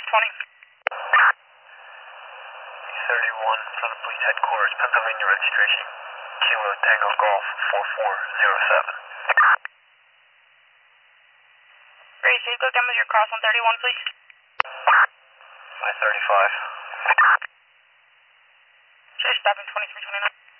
20. 31 from the police headquarters, Pennsylvania registration. Kilo Tango Golf 4407. Great, so you go down with your cross on 31, please. 535. Should I stop in 2329?